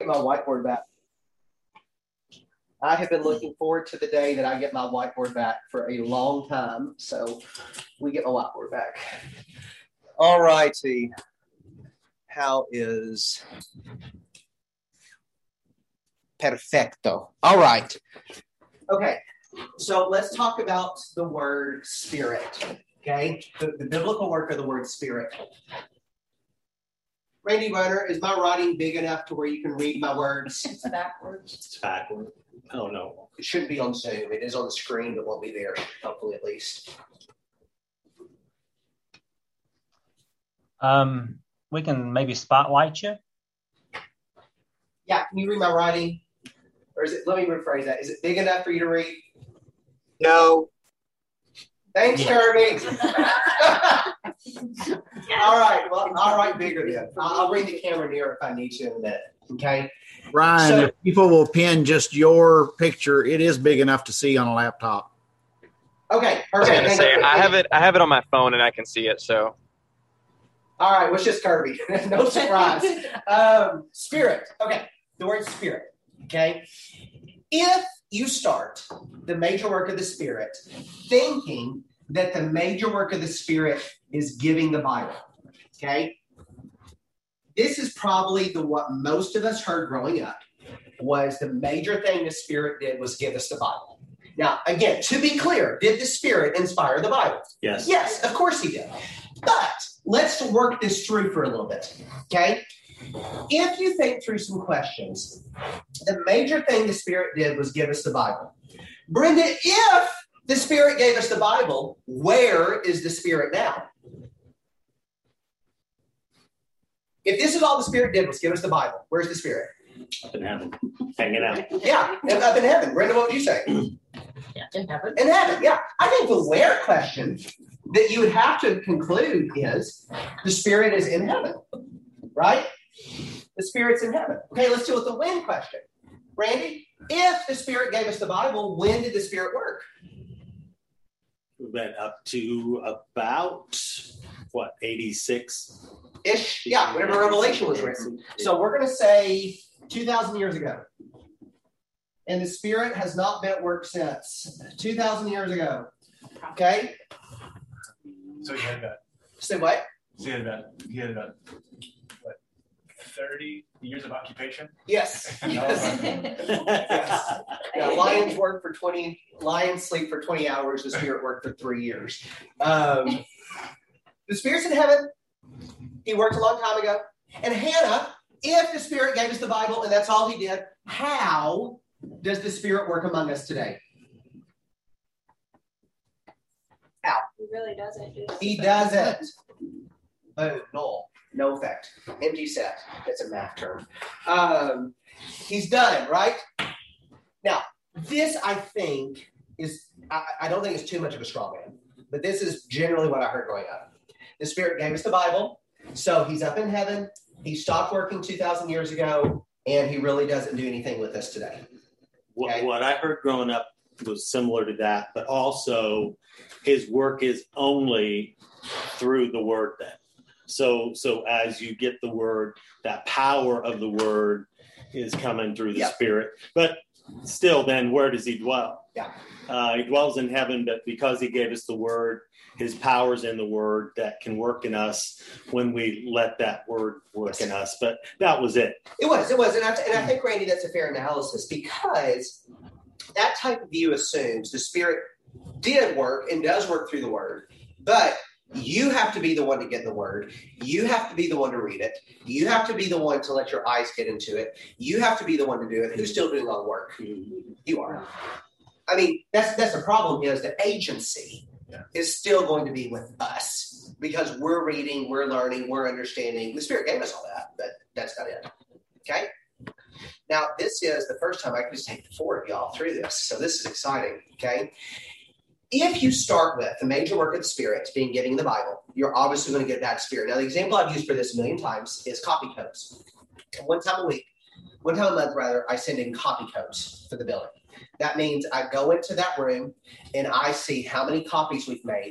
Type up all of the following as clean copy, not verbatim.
my whiteboard back. I have been looking forward to the day that I get my whiteboard back for a long time. So we get my whiteboard back. All righty. How is perfecto? All right. Okay. So let's talk about the word spirit. Okay. The biblical work of the word spirit. Randy Runner, is my writing big enough to where you can read my words? It's backwards. It's backward. Oh, no. It shouldn't be on Zoom. It is on the screen, but won't be there, hopefully at least. We can maybe spotlight you. Yeah, can you read my writing? Or is it, let me rephrase that. Is it big enough for you to read? No. Thanks, Kirby. All right, well, I'll write bigger then. I'll bring the camera near if I need to in a minute, okay? Ryan, if people will pin just your picture, it is big enough to see on a laptop. Okay, I was perfect. going to say, I have it on my phone and I can see it, so. All right, well, it's just Kirby. No surprise. Spirit. Okay, the word spirit, okay? If you start the major work of the Spirit thinking that the major work of the Spirit is giving the Bible, okay? This is probably what most of us heard growing up was the major thing the Spirit did was give us the Bible. Now, again, to be clear, did the Spirit inspire the Bible? Yes. Yes, of course he did. But let's work this through for a little bit, okay? If you think through some questions, the major thing the Spirit did was give us the Bible. Brenda, if the Spirit gave us the Bible, where is the Spirit now? If this is all the Spirit did was give us the Bible, where's the Spirit? Up in heaven, hanging out. Yeah, up in heaven. Brenda, what would you say? Yeah, in heaven. In heaven, yeah. I think the where question that you would have to conclude is the Spirit is in heaven, right? The Spirit's in heaven. Okay, let's deal with the when question. Randy, if the Spirit gave us the Bible, when did the Spirit work? We went up to about, 86? Ish, yeah, whenever Revelation was written. So we're going to say 2,000 years ago. And the Spirit has not been at work since 2,000 years ago. Okay? So he had about. Say what? So he had about what, 30 years of occupation? Yes. Yes. Yeah, lions sleep for 20 hours. The Spirit worked for 3 years. The Spirit's in heaven. He worked a long time ago. And Hannah, if the Spirit gave us the Bible and that's all he did, how does the Spirit work among us today? How? He really doesn't. He doesn't. Boom, null. No effect. Empty set. That's a math term. He's done, right? Now, this, I think, is, I don't think it's too much of a straw man, but this is generally what I heard growing up. The Spirit gave us the Bible, so he's up in heaven. He stopped working 2,000 years ago, and he really doesn't do anything with us today. Okay? What I heard growing up was similar to that, but also his work is only through the Word then. So as you get the Word, that power of the Word is coming through the Spirit. But still, then, where does he dwell? Yeah. He dwells in heaven, but because he gave us the Word, his power's in the Word that can work in us when we let that Word work in us. But that was it. It was. And I think, Randy, that's a fair analysis because that type of view assumes the Spirit did work and does work through the Word, but you have to be the one to get the Word. You have to be the one to read it. You have to be the one to let your eyes get into it. You have to be the one to do it. Who's still doing all the work? You are. I mean, that's the problem is the agency is still going to be with us because we're reading, we're learning, we're understanding. The Spirit gave us all that, but that's not it. Okay? Now, this is the first time I can just take the four of y'all through this, so this is exciting, okay? If you start with the major work of the Spirit being giving the Bible, you're obviously going to get that Spirit. Now, the example I've used for this a million times is copy codes. One time a month, I send in copy codes for the building. That means I go into that room and I see how many copies we've made,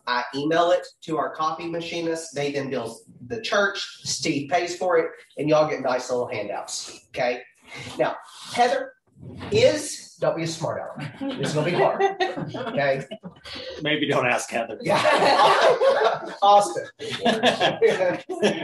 I email it to our copy machinist. They then bill the church. Steve pays for it, and y'all get nice little handouts. Okay. Now, Heather, don't be a smart aleck. This is going to be hard. Okay. Maybe don't ask Heather. Yeah. Austin. I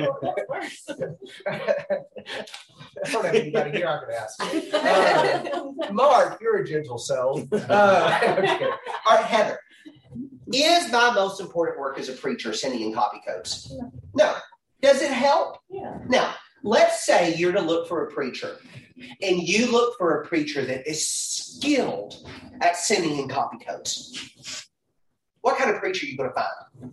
don't have anybody here I can ask. Mark, you're a gentle soul. I'm kidding. All right, Heather. Is my most important work as a preacher sending in copy codes? No. Does it help? Yeah. Now, let's say you're to look for a preacher, and you look for a preacher that is skilled at sending in copy codes. What kind of preacher are you going to find?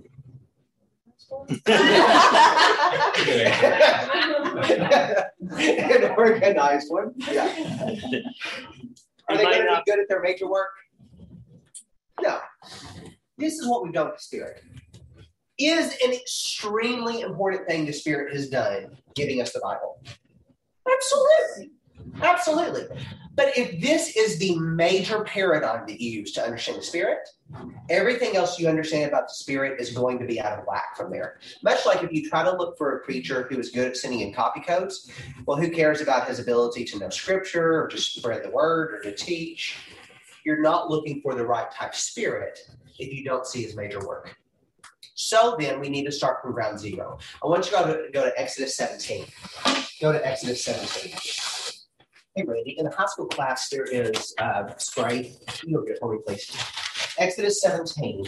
An organized one. Yeah. Are they going to be good at their major work? No. This is what we've done with the Spirit. Is an extremely important thing the Spirit has done, giving us the Bible. Absolutely. Absolutely. But if this is the major paradigm that you use to understand the Spirit, everything else you understand about the Spirit is going to be out of whack from there. Much like if you try to look for a preacher who is good at sending in copy codes, well, who cares about his ability to know Scripture or to spread the word or to teach? You're not looking for the right type of Spirit if you don't see his major work. So then we need to start from ground zero. I want you to go to Exodus 17. Go to Exodus 17. Hey, Randy, in the high school class, there is spray. You go get it for me, please. Exodus 17.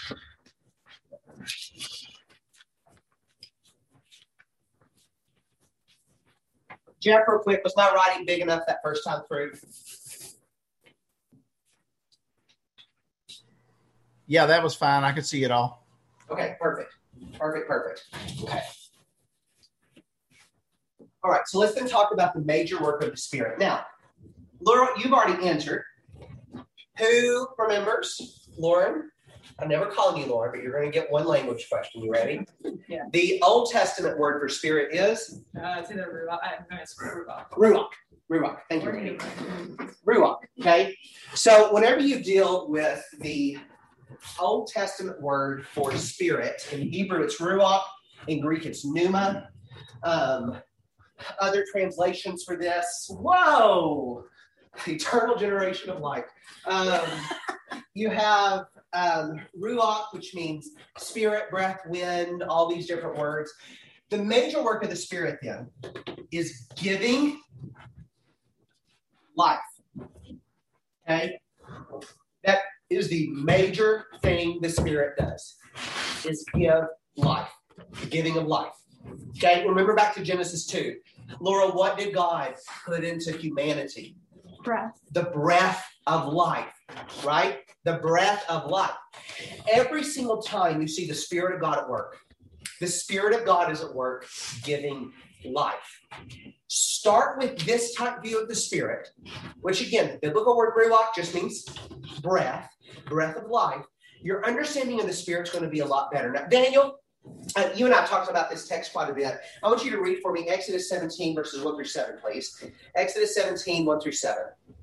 Jeff, real quick, was my writing big enough that first time through? Yeah, that was fine. I could see it all. Okay, perfect. Okay. All right, so let's then talk about the major work of the Spirit. Now, Laura, you've already answered. Who remembers? Lauren? I'm never calling you Lauren, but you're going to get one language question. You ready? Yeah. The Old Testament word for Spirit is? It's either Ruach. Ruach. Thank you, Randy. Ruach, okay? So whenever you deal with the Old Testament word for spirit, in Hebrew it's ruach, in Greek it's pneuma. Other translations for this, eternal generation of light. You have ruach, which means spirit, breath, wind, all these different words. The major work of the Spirit then is giving life. Okay? That is the major thing the Spirit does, is give life, the giving of life. Okay, remember back to Genesis 2. Laura, what did God put into humanity? Breath. The breath of life, right? The breath of life. Every single time you see the Spirit of God at work, the Spirit of God is at work giving life. Start with this type view of the Spirit, which again, the biblical word ruach just means breath of life. Your understanding of the Spirit is going to be a lot better. Now, Daniel, you and I talked about this text quite a bit. I want you to read for me Exodus 17, verses 1 through 7, please. Exodus 17, 1 through 7.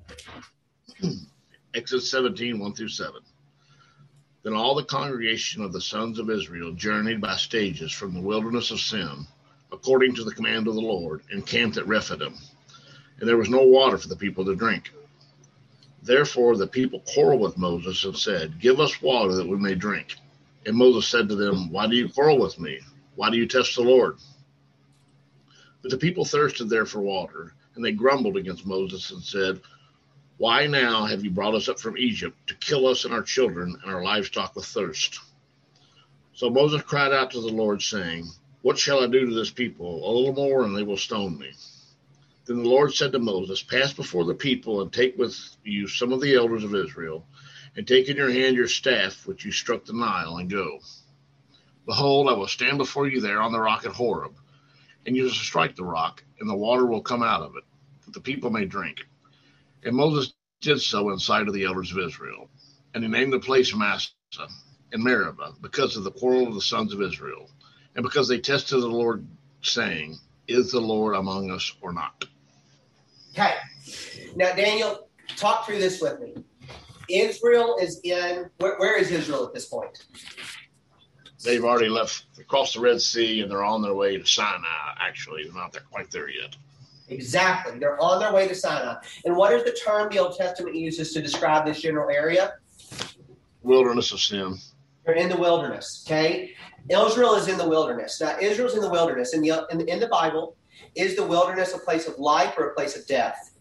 Exodus 17, 1 through 7. Then all the congregation of the sons of Israel journeyed by stages from the wilderness of Sin, according to the command of the Lord, and camped at Rephidim. And there was no water for the people to drink. Therefore the people quarreled with Moses and said, "Give us water that we may drink." And Moses said to them, "Why do you quarrel with me? Why do you test the Lord?" But the people thirsted there for water, and they grumbled against Moses and said, "Why now have you brought us up from Egypt to kill us and our children and our livestock with thirst?" So Moses cried out to the Lord, saying, "What shall I do to this people? A little more, and they will stone me." Then the Lord said to Moses, "Pass before the people and take with you some of the elders of Israel, and take in your hand your staff, which you struck the Nile, and go. Behold, I will stand before you there on the rock at Horeb, and you shall strike the rock, and the water will come out of it, that the people may drink." And Moses did so in sight of the elders of Israel. And he named the place Massah and Meribah, because of the quarrel of the sons of Israel, and because they tested the Lord, saying, "Is the Lord among us or not?" Okay. Now, Daniel, talk through this with me. Israel is in, where is Israel at this point? They've already left across the Red Sea, and they're on their way to Sinai. Actually, they're not quite there yet. Exactly. They're on their way to Sinai. And what is the term the Old Testament uses to describe this general area? Wilderness of sin. They're in the wilderness, okay? Israel is in the wilderness. Now, Israel's in the wilderness. In the Bible, is the wilderness a place of life or a place of death?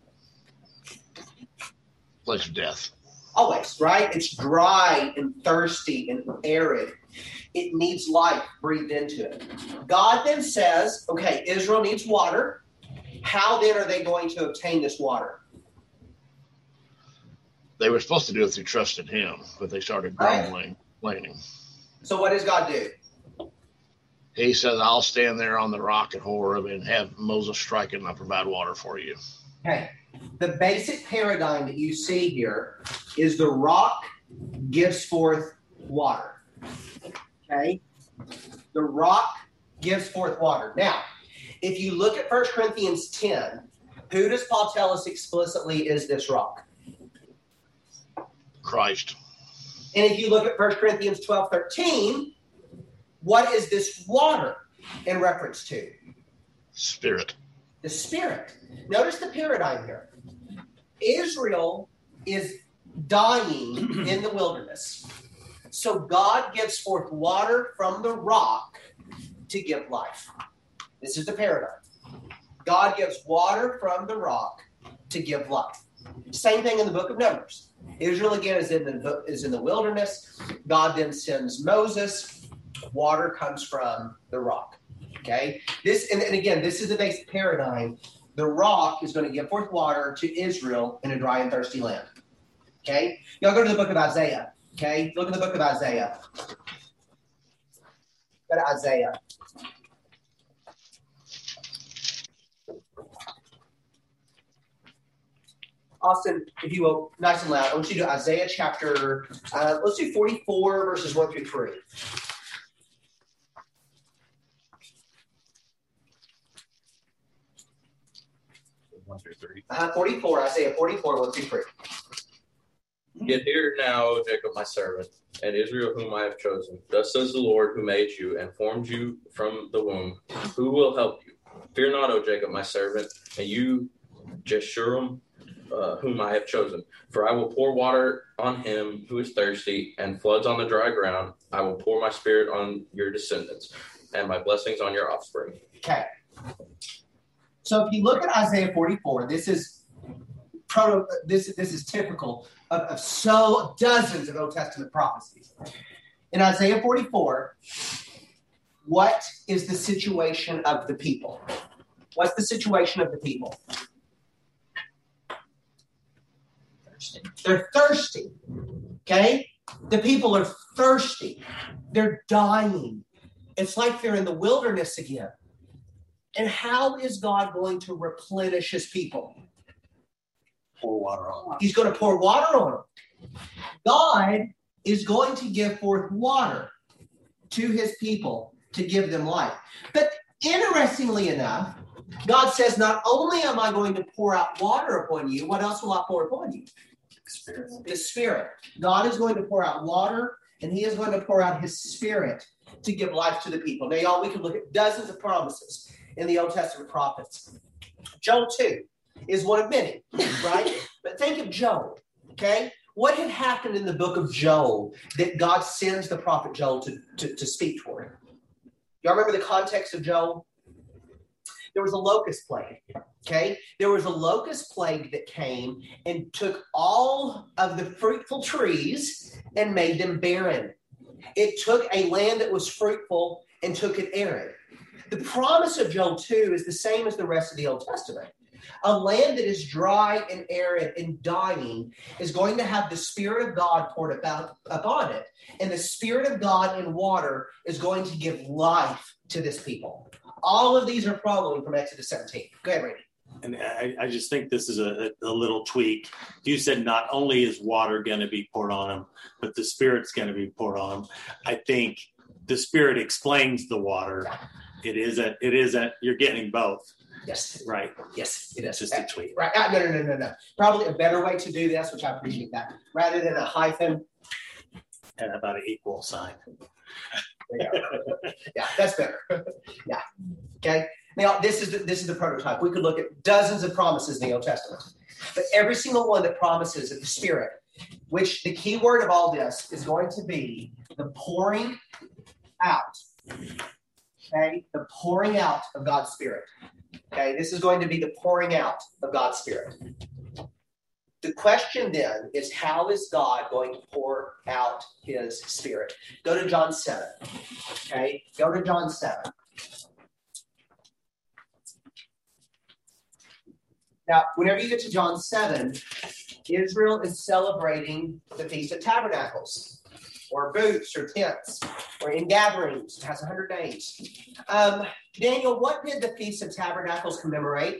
Place of death. Always, right? It's dry and thirsty and arid. It needs life breathed into it. God then says, okay, Israel needs water. How then are they going to obtain this water? They were supposed to do it through trust in him, but they started grumbling, complaining. So what does God do? He says, I'll stand there on the rock at Horeb and have Moses strike it, and I'll provide water for you. Okay. The basic paradigm that you see here is the rock gives forth water. Okay? The rock gives forth water. Now, if you look at 1 Corinthians 10, who does Paul tell us explicitly is this rock? Christ. And if you look at 1 Corinthians 12:13, what is this water in reference to? Spirit. The Spirit. Notice the paradigm here. Israel is dying in the wilderness. So God gives forth water from the rock to give life. This is the paradigm. God gives water from the rock to give life. Same thing in the book of Numbers. Israel again is in the wilderness. God then sends Moses. Water comes from the rock. Okay? This and again, this is the basic paradigm. The rock is going to give forth water to Israel in a dry and thirsty land. Okay? Y'all go to the book of Isaiah. Okay? Look at the book of Isaiah. Go to Isaiah. Austin, if you will, nice and loud, I want you to do Isaiah chapter, let's do 44 verses 1 through 3. One through three. 44, Isaiah 44, 1 through 3. Yet hear now, O Jacob, my servant, and Israel, whom I have chosen. Thus says the Lord, who made you and formed you from the womb, who will help you. Fear not, O Jacob, my servant, and you, Jeshurun, whom I have chosen. For I will pour water on him who is thirsty, and floods on the dry ground. I will pour my spirit on your descendants, and my blessings on your offspring. Okay. So if you look at Isaiah 44, this is typical of dozens of Old Testament prophecies. In Isaiah 44, what is the situation of the people? What's the situation of the people? They're thirsty. Okay? The people are thirsty. They're dying. It's like they're in the wilderness again. And how is God going to replenish his people? Pour water on them. He's going to pour water on them. God is going to give forth water to his people to give them life. But interestingly enough, God says, not only am I going to pour out water upon you, what else will I pour upon you? Spirit. The Spirit. God is going to pour out water, and he is going to pour out his Spirit to give life to the people. Now, y'all, we can look at dozens of promises in the Old Testament prophets. Joel 2 is one of many, right? But think of Joel, okay? What had happened in the book of Joel that God sends the prophet Joel to speak for him? Y'all remember the context of Joel? There was a locust plague, okay? There was a locust plague that came and took all of the fruitful trees and made them barren. It took a land that was fruitful and took it arid. The promise of Joel 2 is the same as the rest of the Old Testament. A land that is dry and arid and dying is going to have the Spirit of God poured upon it. And the Spirit of God in water is going to give life to this people. All of these are following from Exodus 17. Go ahead, Randy. And I just think this is a little tweak. You said not only is water going to be poured on them, but the Spirit's going to be poured on them. I think the Spirit explains the water. It isn't, you're getting both. Yes. Right. Yes, it is. Just a tweet. Right. No. Probably a better way to do this, which I appreciate that, rather than a hyphen. And about an equal sign. There you go. Yeah, that's better. Yeah. Okay. Now, this is the prototype. We could look at dozens of promises in the Old Testament, but every single one that promises that the Spirit, which the key word of all this is going to be the pouring out. Okay, the pouring out of God's Spirit. Okay, this is going to be the pouring out of God's Spirit. The question then is, how is God going to pour out his Spirit? Go to John 7. Okay, go to John 7. Now, whenever you get to John 7, Israel is celebrating the Feast of Tabernacles, or booths, or tents, or in gatherings. It has 100 days. Daniel, what did the Feast of Tabernacles commemorate?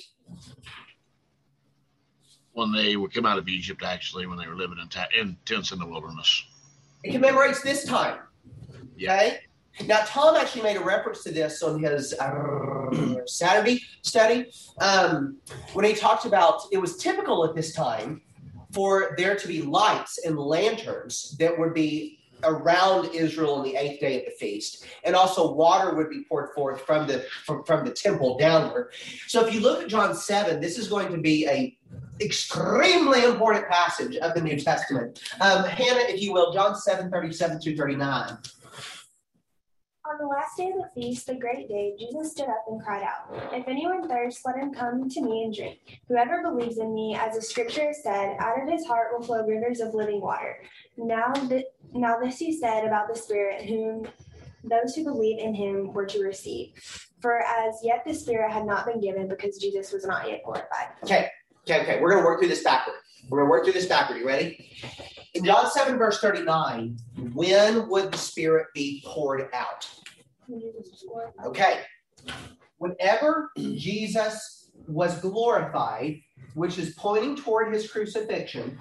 When they would come out of Egypt, actually, when they were living in tents in the wilderness. It commemorates this time. Yeah. Okay? Now, Tom actually made a reference to this on his Saturday study when he talked about it was typical at this time for there to be lights and lanterns that would be around Israel on the 8th day of the feast, and also water would be poured forth from the temple downward. So if you look at John 7, this is going to be a extremely important passage of the New Testament. Hannah, if you will, John 7, 37 through 39. On the last day of the feast, the great day, Jesus stood up and cried out, "If anyone thirsts, let him come to me and drink. Whoever believes in me, as the scripture has said, out of his heart will flow rivers of living water." Now this he said about the Spirit, whom those who believe in him were to receive. For as yet the Spirit had not been given because Jesus was not yet glorified. Okay. We're going to work through this backward. You ready? In John 7, verse 39, when would the Spirit be poured out? Okay. Whenever Jesus was glorified, which is pointing toward his crucifixion,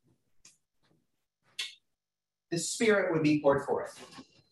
the Spirit would be poured forth.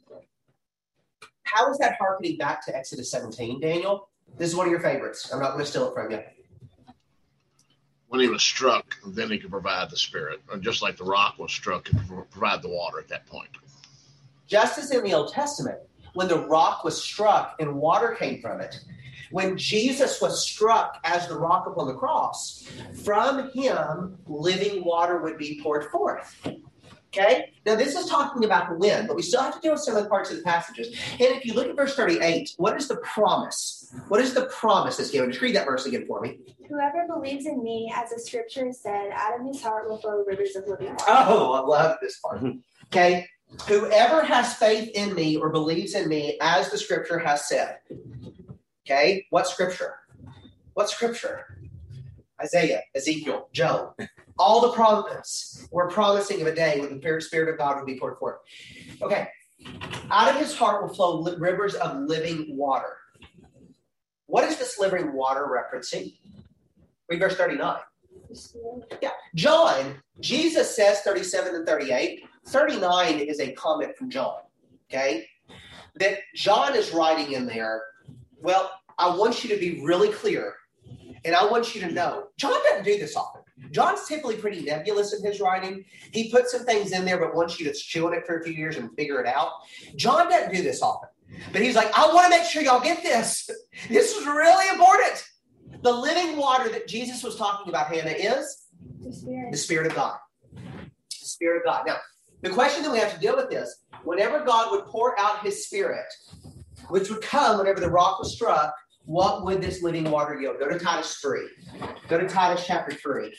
How is that hearkening back to Exodus 17, Daniel? This is one of your favorites. I'm not going to steal it from you. When he was struck, then he could provide the Spirit. Just like the rock was struck, and provide the water at that point. Just as in the Old Testament, when the rock was struck and water came from it, when Jesus was struck as the rock upon the cross, from him living water would be poured forth. Okay? Now, this is talking about the wind, but we still have to deal with some of the parts of the passages. And if you look at verse 38, what is the promise? What is the promise that's given? Just read that verse again for me. Whoever believes in me, as the scripture said, out of his heart will flow rivers of living water. Oh, I love this part. Okay? Whoever has faith in me or believes in me, as the scripture has said. Okay? What scripture? What scripture? Isaiah, Ezekiel, Job. All the prophets were promising of a day when the Spirit of God would be poured forth. Okay. Out of his heart will flow rivers of living water. What is this living water referencing? Read verse 39. Yeah. John, Jesus says 37 and 38. 39 is a comment from John. Okay. That John is writing in there. Well, I want you to be really clear. And I want you to know, John doesn't do this often. John's typically pretty nebulous in his writing. He puts some things in there, but wants you to chew on it for a few years and figure it out. John doesn't do this often. But he's like, I want to make sure y'all get this. This is really important. The living water that Jesus was talking about, Hannah, is the Spirit of God. The Spirit of God. Now, the question that we have to deal with is, whenever God would pour out his Spirit, which would come whenever the rock was struck, what would this living water yield? Go to Titus 3. Go to Titus chapter 3.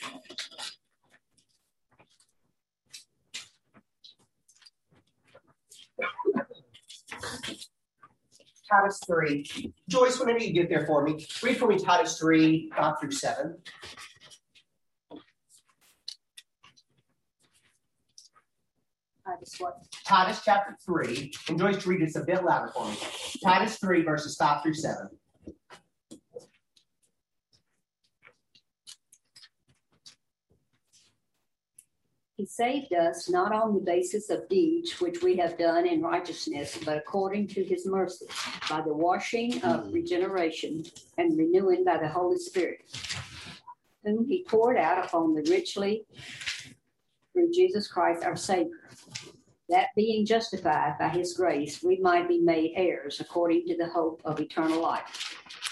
Titus 3. Joyce, whenever you get there for me, read for me Titus 3, 5 through 7. Titus chapter 3. And Joyce, read this a bit louder for me. Titus 3, verses 5 through 7. He saved us not on the basis of deeds which we have done in righteousness, but according to his mercy, by the washing of regeneration and renewing by the Holy Spirit, whom he poured out upon the richly through Jesus Christ our Savior, that being justified by his grace, we might be made heirs according to the hope of eternal life.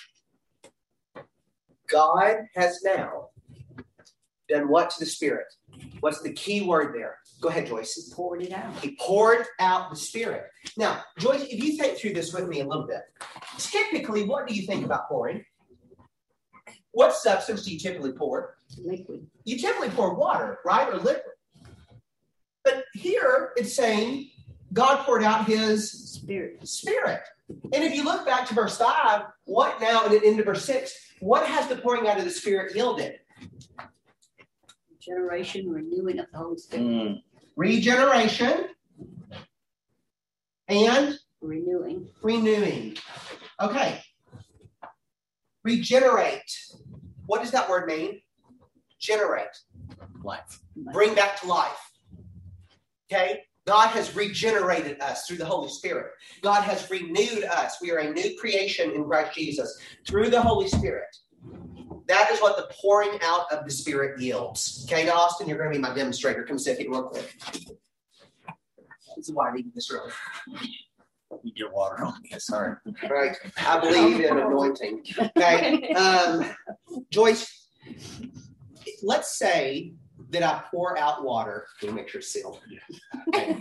God has now done what to the Spirit? What's the key word there? Go ahead, Joyce. He poured it out. He poured out the Spirit. Now, Joyce, if you think through this with me a little bit, typically, what do you think about pouring? What substance do you typically pour? Liquid. You typically pour water, right, or liquid. But here it's saying God poured out his Spirit. And if you look back to verse 5, what now, and then into verse 6, what has the pouring out of the Spirit yielded? Regeneration, renewing of the Holy Spirit. Regeneration and renewing. Okay. Regenerate. What does that word mean? Generate. Life. Bring back to life. Okay? God has regenerated us through the Holy Spirit. God has renewed us. We are a new creation in Christ Jesus through the Holy Spirit. That is what the pouring out of the Spirit yields. Okay, Austin, you're going to be my demonstrator. Come sit here real quick. This is why I need this room. You get water on me. Sorry. Right. I believe in anointing. Okay. Joyce, let's say that I pour out water. Let me make sure it's sealed. Okay.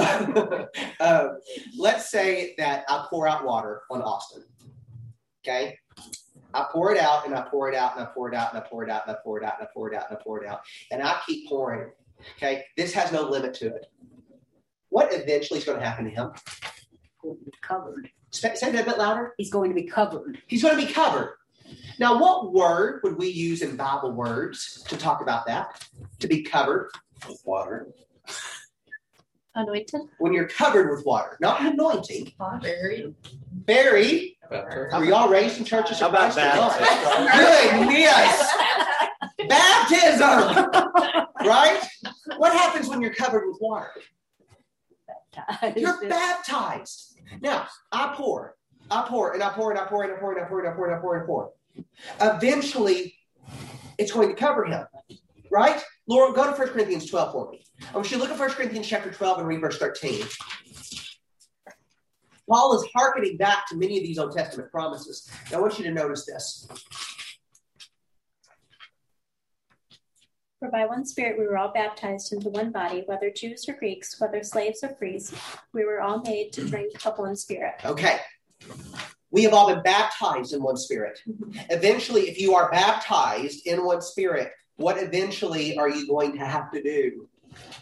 Let's say that I pour out water on Austin. Okay. I pour it out and I pour it out and I pour it out and I pour it out and I pour it out and I pour it out and I pour it out. And I keep pouring. Okay. This has no limit to it. What eventually is going to happen to him? Going to be covered. Say that a bit louder. He's going to be covered. He's going to be covered. Now, what word would we use in Bible words to talk about that? To be covered with water. Anointed. When you're covered with water, not anointing. Buried. Buried. Were y'all raised in churches? How about baptism? Goodness. Baptism. Right? What happens when you're covered with water? Baptized. You're baptized. Now, I pour, and I pour, and I pour, and I pour, and I pour, and I pour, and I pour, and I pour, and I pour. Eventually, it's going to cover him. Right? Laura, go to 1 Corinthians 12 for me. I want you to look at 1 Corinthians chapter 12 and read verse 13. Paul is hearkening back to many of these Old Testament promises. Now, I want you to notice this. For by one Spirit we were all baptized into one body, whether Jews or Greeks, whether slaves or free. We were all made to drink of one Spirit. Okay. We have all been baptized in one Spirit. Eventually, if you are baptized in one Spirit, what eventually are you going to have to do?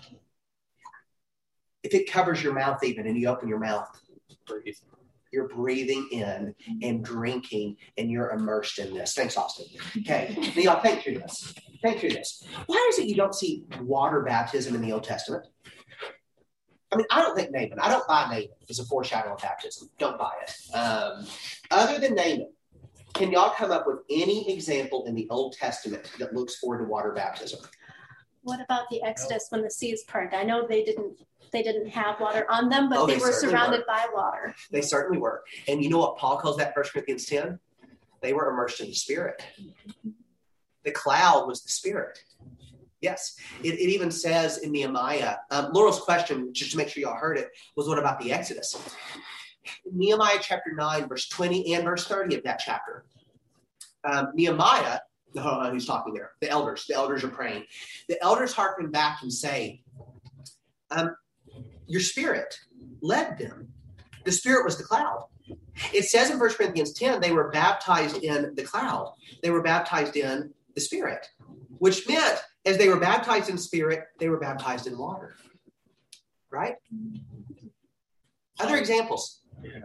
If it covers your mouth even and you open your mouth, you're breathing in and drinking and you're immersed in this. Thanks, Austin. Okay. Now, y'all think through this. Think through this. Why is it you don't see water baptism in the Old Testament? I mean, I don't think Naaman. I don't buy Naaman as a foreshadow of baptism. Don't buy it. Other than Naaman, can y'all come up with any example in the Old Testament that looks forward to water baptism? What about the Exodus when the seas parted? I know they didn't have water on them, but they were surrounded by water. They certainly were. And you know what Paul calls that, 1 Corinthians 10? They were immersed in the Spirit. The cloud was the Spirit. Yes. It even says in Nehemiah, Laurel's question, just to make sure y'all heard it, was what about the Exodus? Nehemiah chapter 9, verse 20 and verse 30 of that chapter. Nehemiah, who's talking there? The elders are praying. The elders hearken back and say, your Spirit led them. The Spirit was the cloud. It says in 1 Corinthians 10, they were baptized in the cloud. They were baptized in the Spirit, which meant as they were baptized in Spirit, they were baptized in water. Right? Other examples.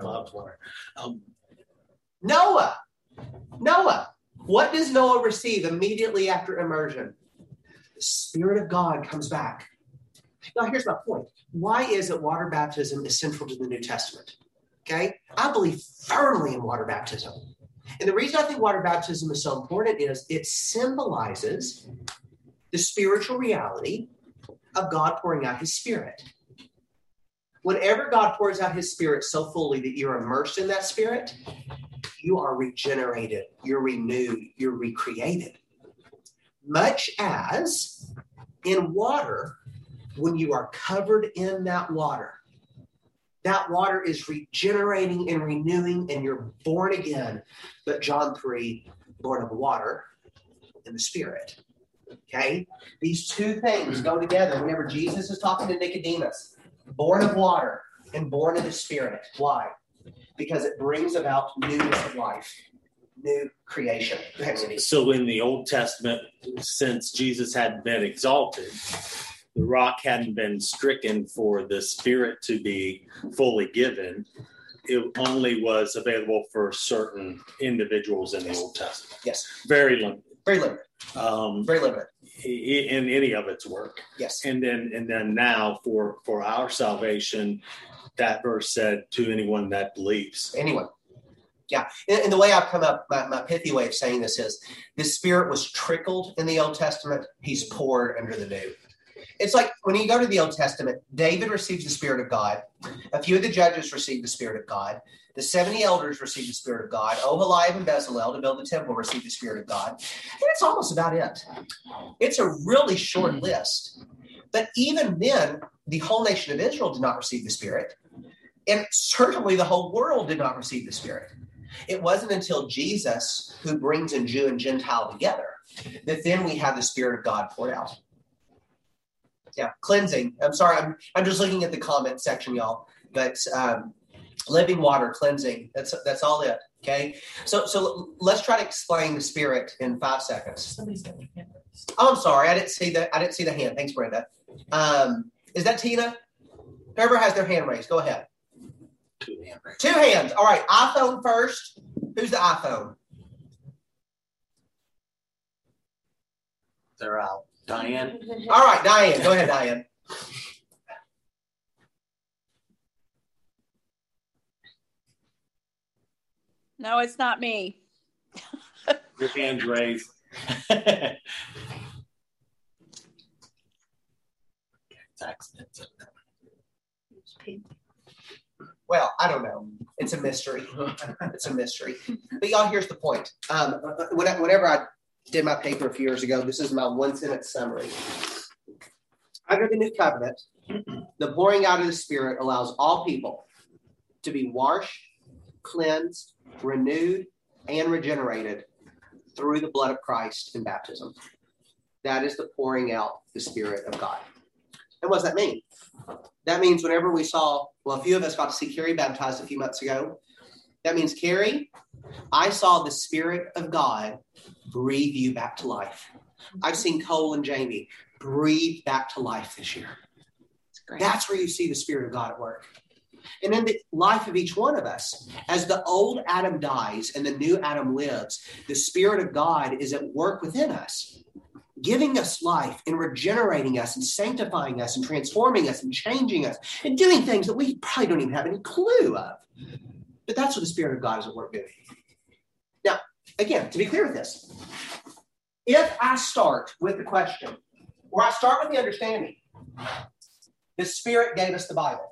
Noah. What does Noah receive immediately after immersion? The Spirit of God comes back. Now, here's my point. Why is it water baptism is central to the New Testament? Okay? I believe firmly in water baptism. And the reason I think water baptism is so important is it symbolizes the spiritual reality of God pouring out his Spirit. Whenever God pours out his Spirit so fully that you're immersed in that Spirit, you are regenerated, you're renewed, you're recreated. Much as in water, when you are covered in that water is regenerating and renewing, and you're born again. But John 3, born of water and the Spirit. Okay? These two things go together whenever Jesus is talking to Nicodemus. Born of water and born of the Spirit. Why? Because it brings about newness of life, new creation. Go ahead, Cindy. So in the Old Testament, since Jesus hadn't been exalted, the rock hadn't been stricken for the Spirit to be fully given. It only was available for certain individuals in the Old Testament. Yes. Very limited. Very limited. Very limited. In any of its work. Yes. And then now for our salvation, that verse said to anyone that believes. Anyone. Yeah. And the way I've come up, my pithy way of saying this is, the Spirit was trickled in the Old Testament. He's poured under the New. It's like when you go to the Old Testament, David receives the Spirit of God. A few of the judges received the Spirit of God. The 70 elders received the Spirit of God. Oholiab and Bezalel to build the temple received the Spirit of God. And it's almost about it. It's a really short list. But even then, the whole nation of Israel did not receive the Spirit. And certainly the whole world did not receive the Spirit. It wasn't until Jesus, who brings in Jew and Gentile together, that then we have the Spirit of God poured out. Yeah, cleansing. I'm sorry, I'm just looking at the comment section, y'all. But living water, cleansing. That's all it. Okay. So let's try to explain the Spirit in 5 seconds. Oh, I'm sorry, I didn't see the hand. Thanks, Brenda. Is that Tina? Whoever has their hand raised, go ahead. 2 hands. 2 hands. All right. iPhone first. Who's the iPhone? They're out. Diane. All right, Diane. Go ahead, Diane. No, it's not me. Your hand's raised. Well, I don't know. It's a mystery. It's a mystery. But y'all, here's the point. Whenever I did my paper a few years ago, this is my 1-sentence summary. Under the new covenant, the pouring out of the Spirit allows all people to be washed, cleansed, renewed, and regenerated through the blood of Christ in baptism. That is the pouring out the Spirit of God. And what does that mean? That means whenever we saw, well, a few of us got to see Carrie baptized a few months ago. That means, Carrie, I saw the Spirit of God breathe you back to life. I've seen Cole and Jamie breathe back to life this year. That's where you see the Spirit of God at work. And in the life of each one of us, as the old Adam dies and the new Adam lives, the Spirit of God is at work within us, giving us life and regenerating us and sanctifying us and transforming us and changing us and doing things that we probably don't even have any clue of. But that's what the Spirit of God is at work doing. Now, again, to be clear with this, if I start with the question, or I start with the understanding, the Spirit gave us the Bible.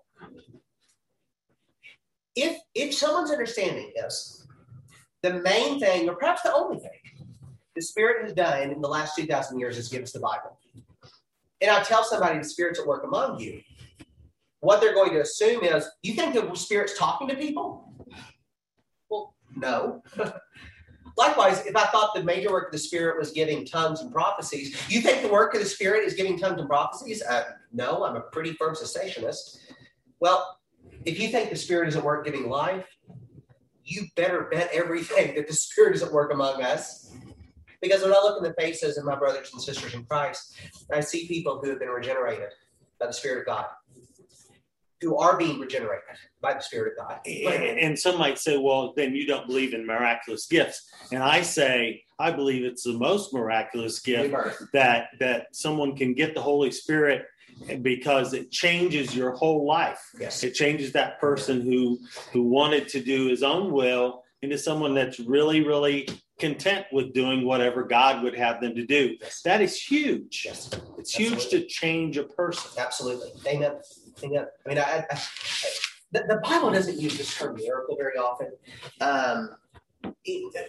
If someone's understanding is the main thing, or perhaps the only thing, the Spirit has done in the last 2,000 years is give us the Bible. And I tell somebody the Spirit's at work among you, what they're going to assume is, you think the Spirit's talking to people? Well, no. Likewise, if I thought the major work of the Spirit was giving tongues and prophecies, you think the work of the Spirit is giving tongues and prophecies? No, I'm a pretty firm cessationist. Well, if you think the Spirit is at work giving life, you better bet everything that the Spirit is at work among us. Because when I look in the faces of my brothers and sisters in Christ, I see people who have been regenerated by the Spirit of God, who are being regenerated by the Spirit of God. And some might say, well, then you don't believe in miraculous gifts. And I say, I believe it's the most miraculous gift that someone can get the Holy Spirit, because it changes your whole life. Yes. It changes that person who wanted to do his own will into someone that's really, really content with doing whatever God would have them to do. Yes. That is huge. Yes. It's huge to change a person. Absolutely. Amen. Amen. I mean, the Bible doesn't use this term miracle very often. And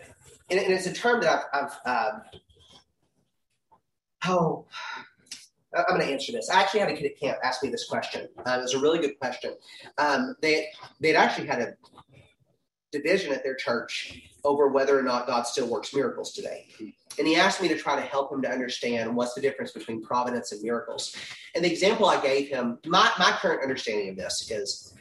it's a term that I've I'm going to answer this. I actually had a kid at camp ask me this question. It was a really good question. They'd actually had a division at their church over whether or not God still works miracles today. And he asked me to try to help him to understand what's the difference between providence and miracles. And the example I gave him, my current understanding of this is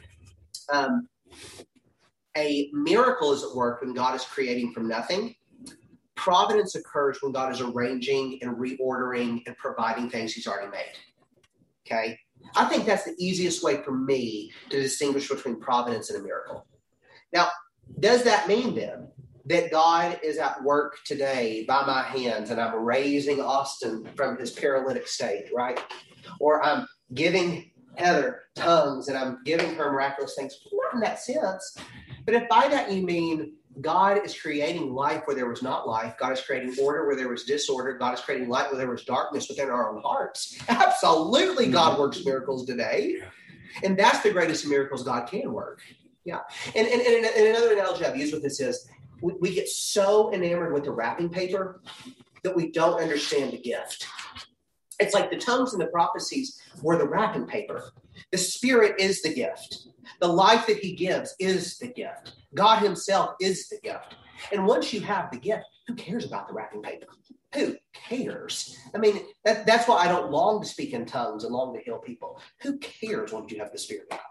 a miracle is at work when God is creating from nothing. Providence occurs when God is arranging and reordering and providing things he's already made. Okay? I think that's the easiest way for me to distinguish between providence and a miracle. Now, does that mean then that God is at work today by my hands and I'm raising Austin from his paralytic state, right? Or I'm giving Heather tongues and I'm giving her miraculous things? Not in that sense. But if by that you mean God is creating life where there was not life, God is creating order where there was disorder, God is creating light where there was darkness within our own hearts, absolutely God works miracles today. And that's the greatest miracles God can work. Yeah. And another analogy I've used with this is we get so enamored with the wrapping paper that we don't understand the gift. It's like the tongues and the prophecies were the wrapping paper. The Spirit is the gift. The life that he gives is the gift. God himself is the gift. And once you have the gift, who cares about the wrapping paper? Who cares? I mean, that's why I don't long to speak in tongues and long to heal people. Who cares once you have the Spirit of God?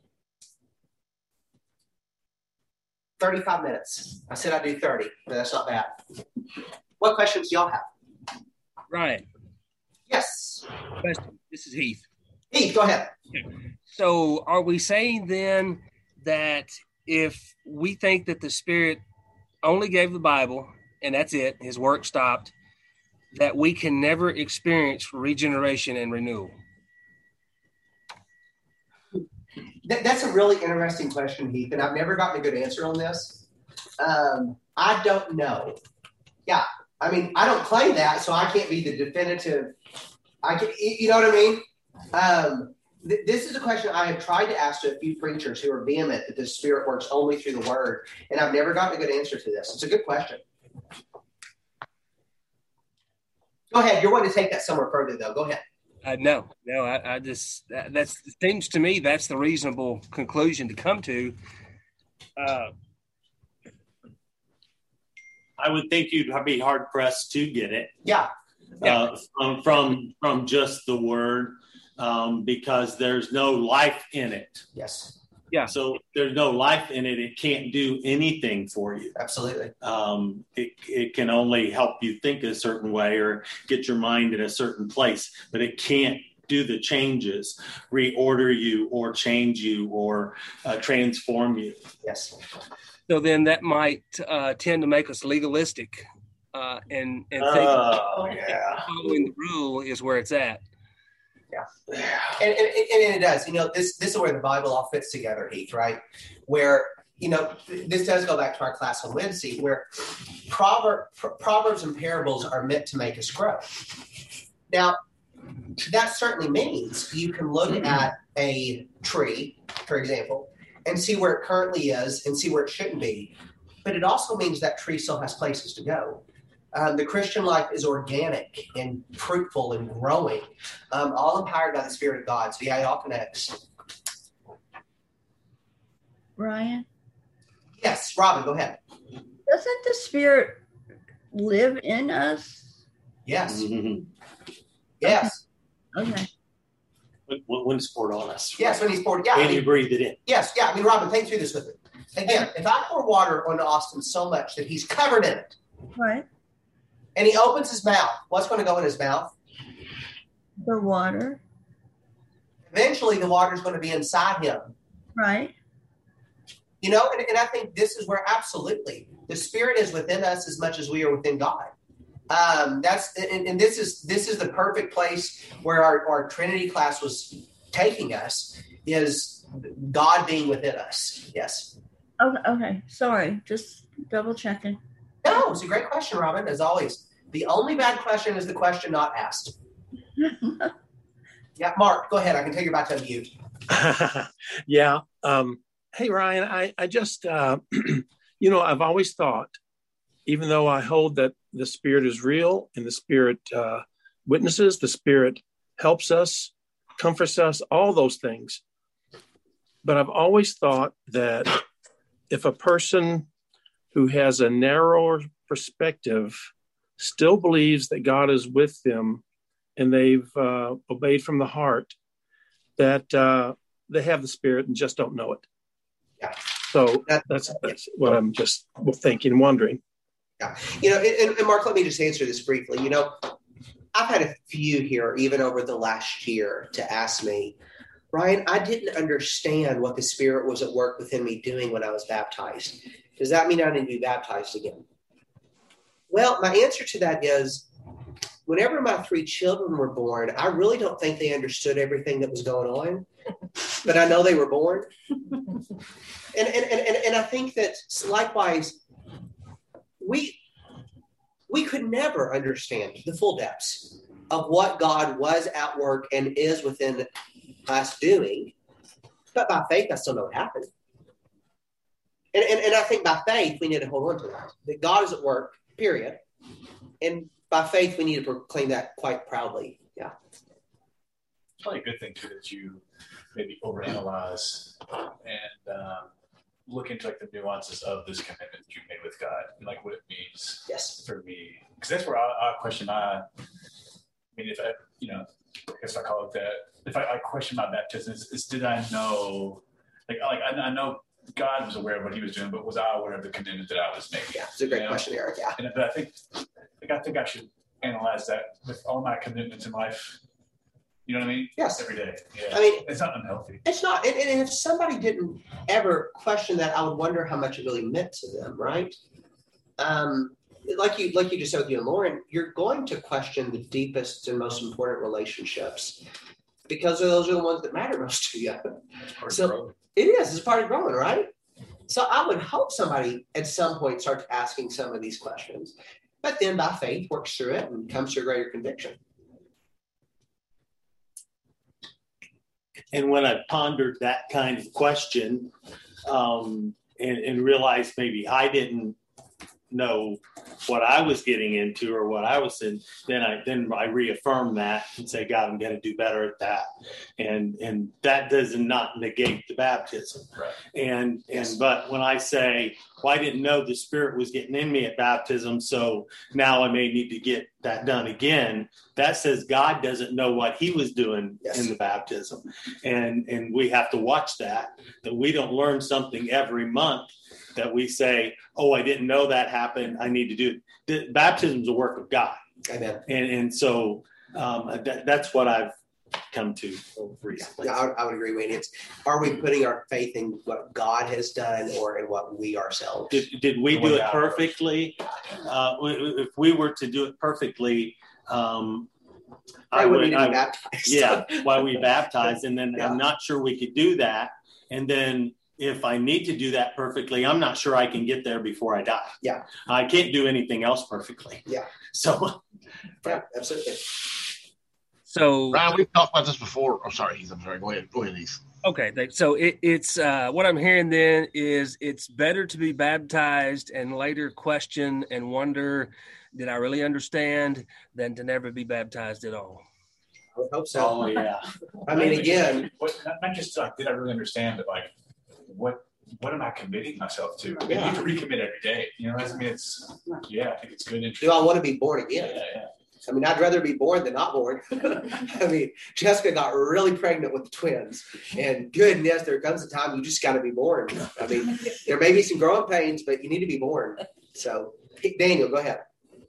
35 minutes. I said I'd do 30, but that's not bad. What questions do y'all have? Ryan. Yes. Question. This is Heath. Heath, go ahead. So are we saying then that if we think that the Spirit only gave the Bible and that's it, his work stopped, that we can never experience regeneration and renewal? That's a really interesting question, Heath, and I've never gotten a good answer on this. I don't know. Yeah, I mean, I don't claim that, so I can't be the definitive. You know what I mean? This is a question I have tried to ask to a few preachers who are vehement that the Spirit works only through the Word, and I've never gotten a good answer to this. It's a good question. Go ahead. You're wanting to take that somewhere further, though. Go ahead. No. I just that seems to me that's the reasonable conclusion to come to. I would think you'd be hard pressed to get it. Yeah. From just the Word, because there's no life in it. Yes. Yeah. So there's no life in it. It can't do anything for you. Absolutely. It can only help you think a certain way or get your mind in a certain place, but it can't do the changes, reorder you or change you or transform you. Yes. So then that might tend to make us legalistic and think following the rule is where it's at. Yeah. And it does. You know, this is where the Bible all fits together, Heath, right? Where, you know, this does go back to our class on Wednesday, where Proverbs and parables are meant to make us grow. Now, that certainly means you can look at a tree, for example, and see where it currently is and see where it shouldn't be. But it also means that tree still has places to go. The Christian life is organic and fruitful and growing, all empowered by the Spirit of God. So yeah, it all connects. Ryan? Yes, Robin, go ahead. Doesn't the Spirit live in us? Yes. Mm-hmm. Yes. Okay. When it's poured on us. Yes, when he's poured. Yeah. And you breathe it in. Yes. Yeah. I mean, Robin, think through this with me. Again, if I pour water onto Austin so much that he's covered in it. Right. And he opens his mouth. What's going to go in his mouth? The water. Eventually, the water is going to be inside him. Right. You know, and I think this is where absolutely the Spirit is within us as much as we are within God. This is the perfect place where our Trinity class was taking us, is God being within us. Yes. Okay. Sorry. Just double checking. No, it's a great question, Robin, as always. The only bad question is the question not asked. Yeah, Mark, go ahead. I can tell you're about to unmute. Yeah. Hey, Ryan, I just, I've always thought, even though I hold that the Spirit is real and the Spirit witnesses, the Spirit helps us, comforts us, all those things. But I've always thought that if a person who has a narrower perspective still believes that God is with them and they've obeyed from the heart, that they have the Spirit and just don't know it. Yeah. So that's what I'm just thinking and wondering. Yeah. You know, and Mark, let me just answer this briefly. You know, I've had a few here, even over the last year, to ask me, Ryan, I didn't understand what the Spirit was at work within me doing when I was baptized. Does that mean I need to be baptized again? Well, my answer to that is, whenever my 3 children were born, I really don't think they understood everything that was going on, but I know they were born. And I think that likewise, we could never understand the full depths of what God was at work and is within us doing, but by faith, I still know it happened. And I think by faith, we need to hold on to that God is at work, period. And by faith, we need to proclaim that quite proudly. Yeah. It's probably a good thing too that you maybe overanalyze and look into like the nuances of this commitment you made with God and like what it means. Yes. For me, because that's where I question I mean, if I, you know, I guess I call it that. If I question my baptism, is did I know, I know God was aware of what He was doing, but was I aware of the commitment that I was making? Yeah, it's a great question, Eric. Yeah. But I think I should analyze that with all my commitments in life. You know what I mean? Yes. Every day. Yeah. I mean, it's not unhealthy. It's not. And if somebody didn't ever question that, I would wonder how much it really meant to them, right? Like you just said with you and Lauren, you're going to question the deepest and most important relationships because those are the ones that matter most to you. So it is. It's part of growing, right? So I would hope somebody at some point starts asking some of these questions, but then by faith works through it and comes to a greater conviction. And when I pondered that kind of question and realized maybe I didn't know what I was getting into or what I was in, then I reaffirm that and say, God, I'm going to do better at that. And that does not negate the baptism. Right. But when I say, well, I didn't know the Spirit was getting in me at baptism, so now I may need to get that done again, that says God doesn't know what He was doing in the baptism. And we have to watch that we don't learn something every month that we say, oh, I didn't know that happened, I need to do it. Baptism is a work of God. Amen. And so that's what I've come to recently. Yeah, I would agree, Wayne. Are we putting our faith in what God has done or in what we ourselves? Did we do it perfectly? If we were to do it perfectly, I would be baptized. Yeah, why we baptized, and then I'm not sure we could do that. And then if I need to do that perfectly, I'm not sure I can get there before I die. Yeah, I can't do anything else perfectly. Yeah. So, yeah, absolutely. So, Ryan, we've talked about this before. Oh, sorry, Heath. I'm sorry. Go ahead, Heath. Okay, so it's what I'm hearing then is it's better to be baptized and later question and wonder, did I really understand, than to never be baptized at all. I would hope so. Oh, yeah. I mean, again, not just like, did I really understand, but like, what am I committing myself to? I mean, you have to recommit every day. You know, I mean, I think it's good. Do I want to be born again? Yeah. I mean, I'd rather be born than not born. I mean, Jessica got really pregnant with the twins, and goodness, there comes a time you just got to be born. I mean, there may be some growing pains, but you need to be born. So, Daniel, go ahead.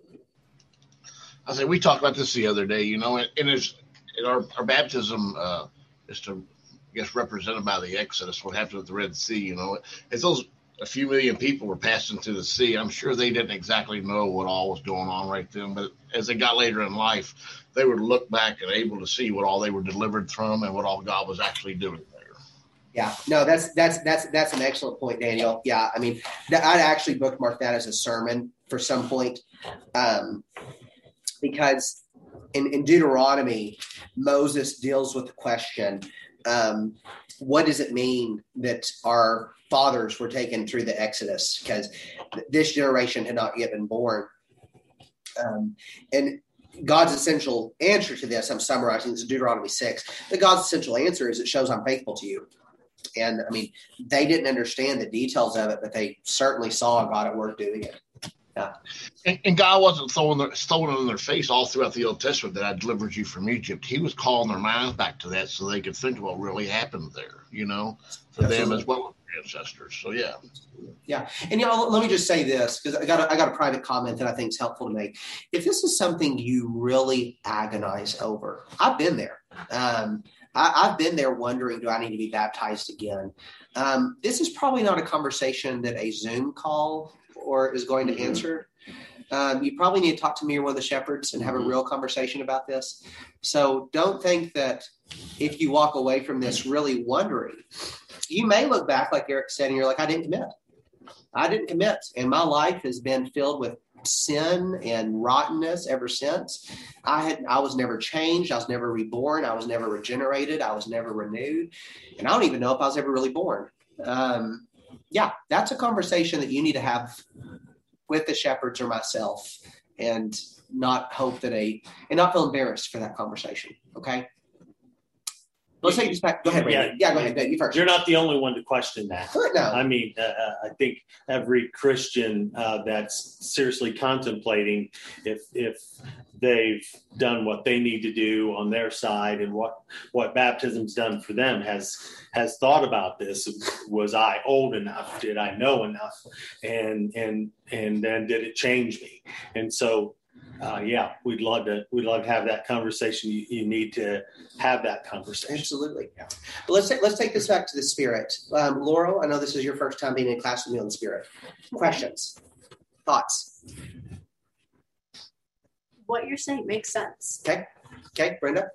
I say we talked about this the other day, you know, and it's our baptism is to, I guess, represented by the Exodus, what happened with the Red Sea, you know. It's those a few million people were passed into the sea. I'm sure they didn't exactly know what all was going on right then, but as they got later in life, they would look back and able to see what all they were delivered from and what all God was actually doing there. Yeah, no, that's an excellent point, Daniel. Yeah, I mean, I'd actually bookmark that as a sermon for some point, because in Deuteronomy, Moses deals with the question, what does it mean that our fathers were taken through the Exodus? Because this generation had not yet been born. And God's essential answer to this, I'm summarizing this in Deuteronomy 6, that God's essential answer is it shows I'm faithful to you. And I mean, they didn't understand the details of it, but they certainly saw God at work doing it. Yeah. And God wasn't throwing it in their face all throughout the Old Testament that I delivered you from Egypt. He was calling their minds back to that so they could think of what really happened there, for them as well as their ancestors. So, yeah. Yeah. And, let me just say this, because I got a private comment that I think is helpful to make. If this is something you really agonize over, I've been there. I've been there wondering, do I need to be baptized again? This is probably not a conversation that a Zoom call is going to answer. You probably need to talk to me or one of the shepherds and have a real conversation about this. So don't think that if you walk away from this really wondering, you may look back, like Eric said, and you're like, I didn't commit. And my life has been filled with sin and rottenness ever since. I was never changed. I was never reborn. I was never regenerated. I was never renewed. And I don't even know if I was ever really born. That's a conversation that you need to have with the shepherds or myself, and not not feel embarrassed for that conversation. Okay. Let's take this back. Go ahead, Randy. Go ahead. You first. You're not the only one to question that. No. I mean, I think every Christian that's seriously contemplating if they've done what they need to do on their side and what baptism's done for them has thought about this. Was I old enough? Did I know enough? And then did it change me? And so, we'd love to have that conversation. You need to have that conversation. Absolutely. Yeah. Well, let's take this back to the Spirit. Laurel, I know this is your first time being in class with me on the Spirit. Questions, thoughts? What you're saying makes sense. Okay, Brenda?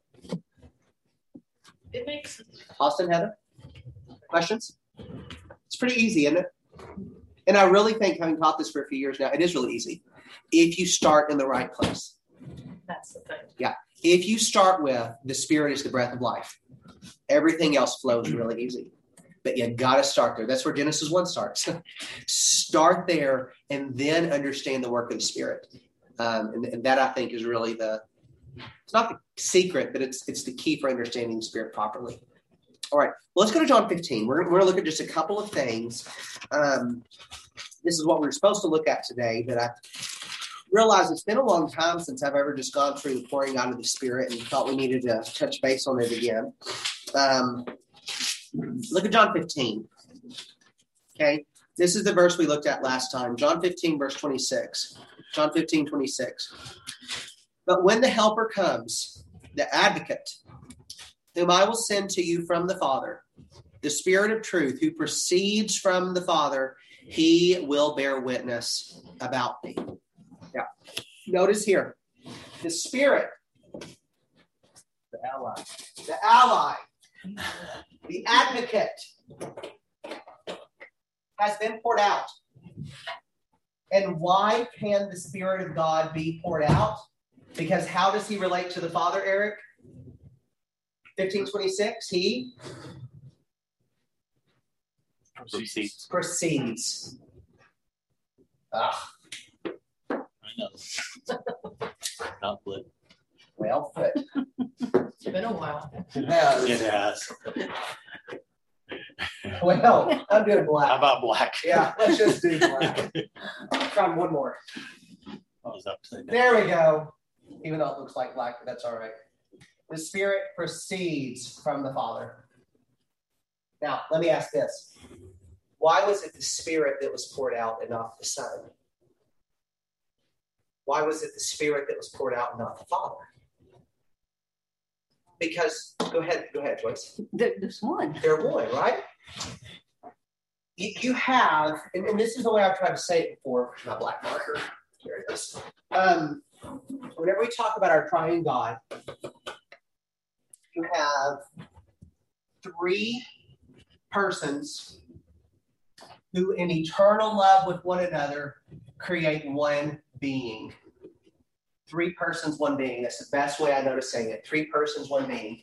It makes sense. Austin, Heather? Questions? It's pretty easy, isn't it? And I really think, having taught this for a few years now, it is really easy if you start in the right place. That's the thing. Yeah. If you start with the Spirit is the breath of life, everything else flows really easy. But you got to start there. That's where Genesis 1 starts. Start there and then understand the work of the Spirit. And that, I think, is really it's not the secret, but it's the key for understanding the Spirit properly. All right, well, let's go to John 15. We're going to look at just a couple of things. This is what we were supposed to look at today, but I realized it's been a long time since I've ever just gone through the pouring out of the Spirit and thought we needed to touch base on it again. Look at John 15. Okay, this is the verse we looked at last time. John 15, verse 26. John 15, 26. But when the Helper comes, the Advocate, whom I will send to you from the Father, the Spirit of truth, who proceeds from the Father, he will bear witness about me. Yeah. Notice here, the Spirit, the ally, the Advocate has been poured out. And why can the Spirit of God be poured out? Because how does he relate to the Father, Eric? 15:26, he proceeds. I know. Not good. Well put. It's been a while. It has. Well, I'm doing black. How about black? Yeah, let's just do black. Try one more. I was upside down. There we go. Even though it looks like black, but that's all right. The Spirit proceeds from the Father. Now, let me ask this. Why was it the Spirit that was poured out and not the Son? Why was it the Spirit that was poured out and not the Father? Because, go ahead, Joyce. There's one. They're one, right? You have, and this is the way I've tried to say it before, my black marker. Here it is. Whenever we talk about our triune God, you have three persons who in eternal love with one another create one being. Three persons, one being. That's the best way I know to say it. Three persons, one being.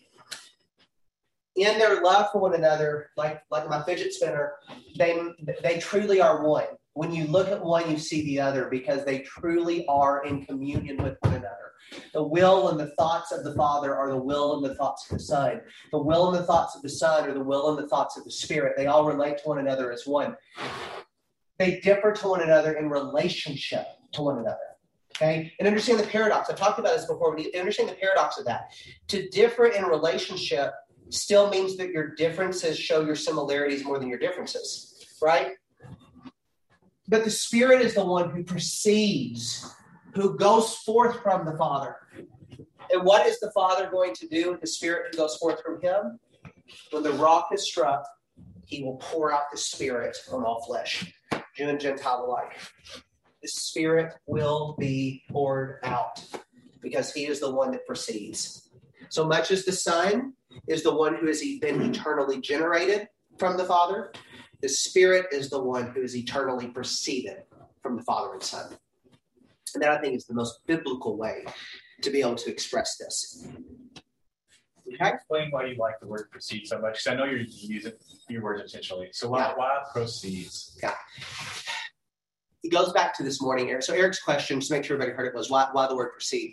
In their love for one another, like my fidget spinner, they truly are one. When you look at one, you see the other, because they truly are in communion with one another. The will and the thoughts of the Father are the will and the thoughts of the Son. The will and the thoughts of the Son are the will and the thoughts of the Spirit. They all relate to one another as one. They differ to one another in relationship to one another. Okay? And understand the paradox. I've talked about this before. We need to understand the paradox of that. To differ in relationship still means that your differences show your similarities more than your differences. Right? But the Spirit is the one who proceeds, who goes forth from the Father. And what is the Father going to do with the Spirit who goes forth from him? When the rock is struck, he will pour out the Spirit on all flesh, Jew and Gentile alike. The Spirit will be poured out because he is the one that proceeds. So much as the Son is the one who has been eternally generated from the Father, the Spirit is the one who is eternally proceeded from the Father and Son. And that, I think, is the most biblical way to be able to express this. Okay? Explain why you like the word proceed so much, because I know you're using your words intentionally. So why proceeds? Yeah. It goes back to this morning, Eric. So Eric's question, just to make sure everybody heard it, was why the word proceed?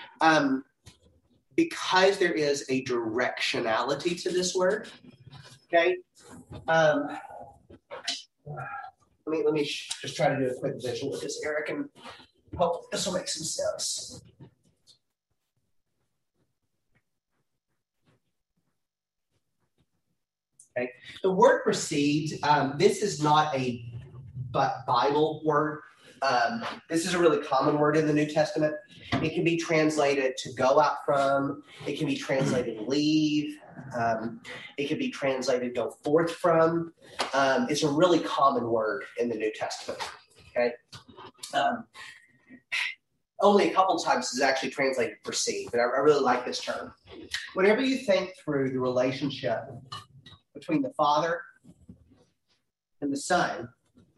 Because there is a directionality to this word. Okay? Let me just try to do a quick visual with this, Eric, and hope this will make some sense. Okay, the word proceeds. This is not a Bible word. This is a really common word in the New Testament. It can be translated to go out from. It can be translated leave. It can be translated go forth from. It's a really common word in the New Testament. Okay. Only a couple times is actually translated proceed, but I really like this term. Whenever you think through the relationship between the Father and the Son,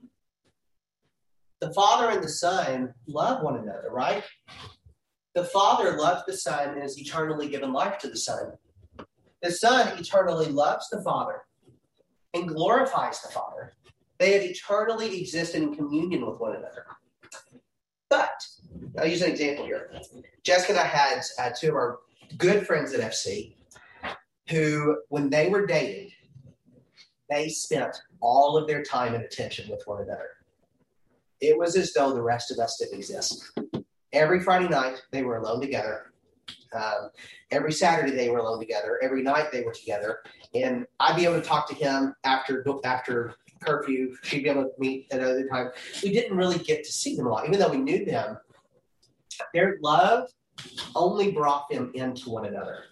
the Father and the Son love one another, right? The Father loves the Son and has eternally given life to the Son. The Son eternally loves the Father and glorifies the Father. They have eternally existed in communion with one another. But, I'll use an example here. Jessica and I had two of our good friends at FC who, when they were dating, they spent all of their time and attention with one another. It was as though the rest of us didn't exist. Every Friday night, they were alone together. Every Saturday, they were alone together. Every night, they were together. And I'd be able to talk to him after curfew. She'd be able to meet at another time. We didn't really get to see them a lot, even though we knew them. Their love only brought them into one another.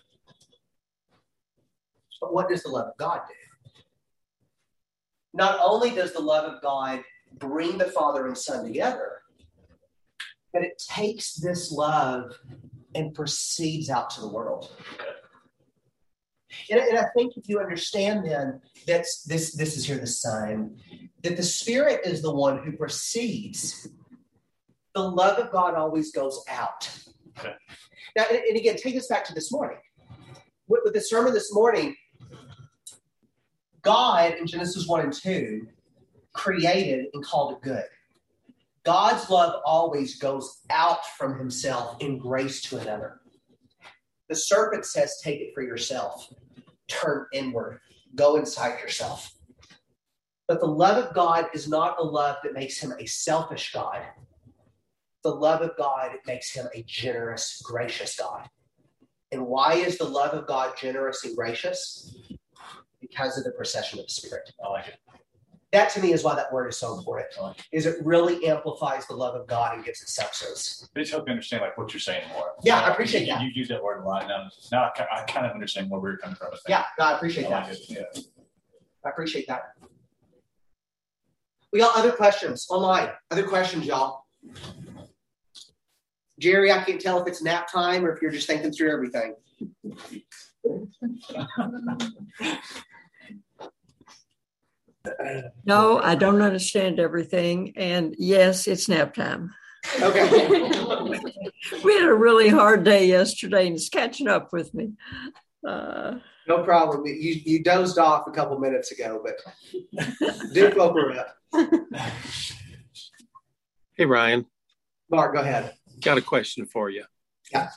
But what does the love of God do? Not only does the love of God bring the Father and Son together, but it takes this love and proceeds out to the world. And I think if you understand then that this is here the Son, that the Spirit is the one who proceeds, the love of God always goes out. Okay. Now, and again, take this back to this morning. With the sermon this morning, God in Genesis 1 and 2 created and called it good. God's love always goes out from himself in grace to another. The serpent says, take it for yourself. Turn inward. Go inside yourself. But the love of God is not a love that makes him a selfish God. The love of God makes him a generous, gracious God. And why is the love of God generous and gracious? Because of the procession of the Spirit. I like it. That to me is why that word is so important. Is it really amplifies the love of God and gives it substance. It just helps me understand what you're saying more. Yeah, I appreciate that. You use that word a lot. Now I kind of understand where we're coming from. Yeah, no, I appreciate that. Yeah. I appreciate that. We got other questions online. Other questions, y'all. Jerry, I can't tell if it's nap time or if you're just thinking through everything. No, I don't understand everything. And yes, it's nap time. Okay. We had a really hard day yesterday and it's catching up with me. No problem. You dozed off a couple minutes ago, but did woke her up. Hey, Ryan. Mark, go ahead. Got a question for you. Yeah.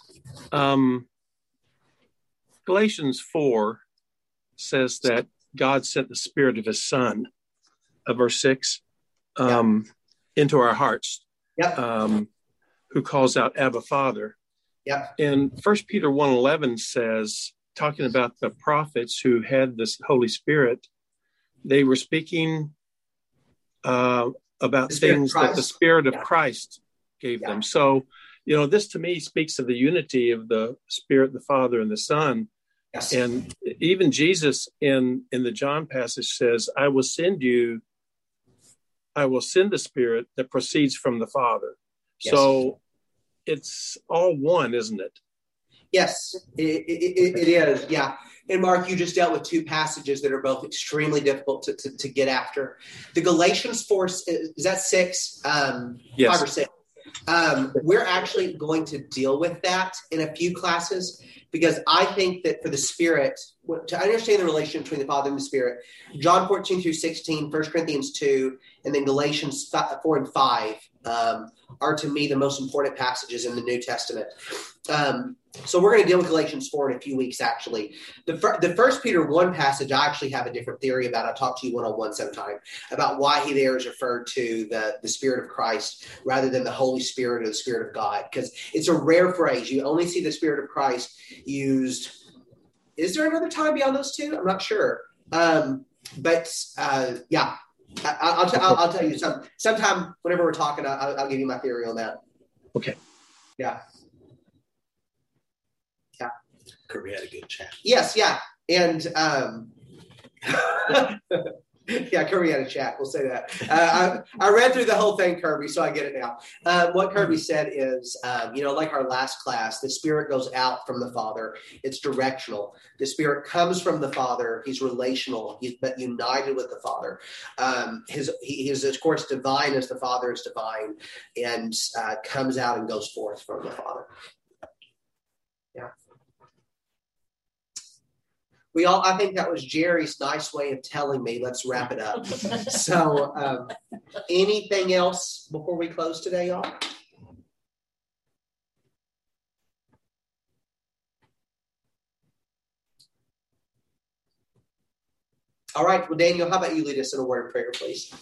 Galatians 4 says that God sent the Spirit of His Son, verse 6, into our hearts, who calls out Abba, Father. Yep. And 1 Peter 1:11 says, talking about the prophets who had this Holy Spirit, they were speaking about things that the Spirit of Christ gave them. So, this to me speaks of the unity of the Spirit, the Father, and the Son. Yes. And even Jesus in the John passage says, I will send the Spirit that proceeds from the Father. Yes. So it's all one, isn't it? Yes, it is. Yeah. And Mark, you just dealt with two passages that are both extremely difficult to get after. The Galatians 4, is that 6? Yes. 5 or 6. We're actually going to deal with that in a few classes, because I think that for the Spirit, to understand the relation between the Father and the Spirit, John 14 through 16, 1 Corinthians 2, and then Galatians 4 and 5 are to me the most important passages in the New Testament. So we're going to deal with Galatians 4 in a few weeks, actually. The 1 Peter 1 passage, I actually have a different theory about. I'll talk to you one-on-one sometime about why he there is referred to the Spirit of Christ rather than the Holy Spirit or the Spirit of God, because it's a rare phrase. You only see the Spirit of Christ used. Is there another time beyond those two? I'm not sure. Yeah. I'll tell you sometime whenever we're talking, I'll give you my theory on that. Okay. Yeah. Yeah. Kirby had a good chat. Yes. Yeah. And, yeah, Kirby had a chat. We'll say that. I read through the whole thing, Kirby, so I get it now. What Kirby said is, like our last class, the Spirit goes out from the Father. It's directional. The Spirit comes from the Father. He's relational. He's united with the Father. He is, of course, divine as the Father is divine, and comes out and goes forth from the Father. Yeah. I think that was Jerry's nice way of telling me, let's wrap it up. So anything else before we close today, y'all? All right. Well, Daniel, how about you lead us in a word of prayer, please?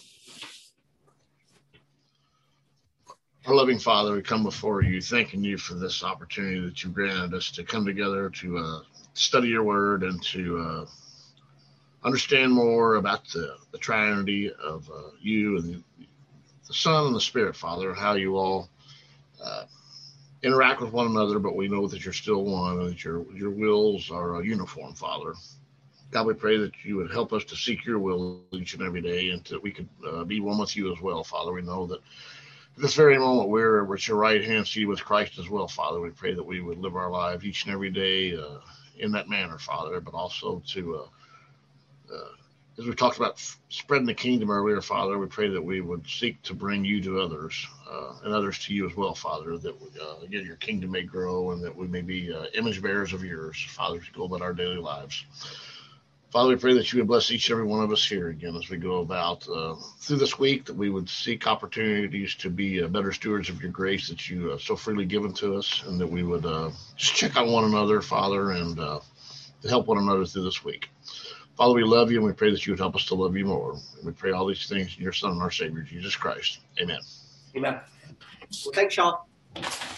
Our loving Father, we come before you, thanking you for this opportunity that you granted us to come together to study your word and to understand more about the Trinity of you and the Son and the Spirit, Father, how you all interact with one another, but we know that you're still one and that your wills are uniform, Father. God, we pray that you would help us to seek your will each and every day, and that we could be one with you as well, Father. We know that at this very moment we're at your right hand seated with Christ as well, Father. We pray that we would live our lives each and every day in that manner, Father, but also to, as we talked about spreading the kingdom earlier, Father, we pray that we would seek to bring you to others and others to you as well, Father, that again, your kingdom may grow and that we may be image bearers of yours, Father, to go about our daily lives. Father, we pray that you would bless each and every one of us here again as we go about through this week, that we would seek opportunities to be better stewards of your grace that you so freely given to us, and that we would just check on one another, Father, and to help one another through this week. Father, we love you, and we pray that you would help us to love you more. And we pray all these things in your Son and our Savior, Jesus Christ. Amen. Amen. Well, thanks, y'all.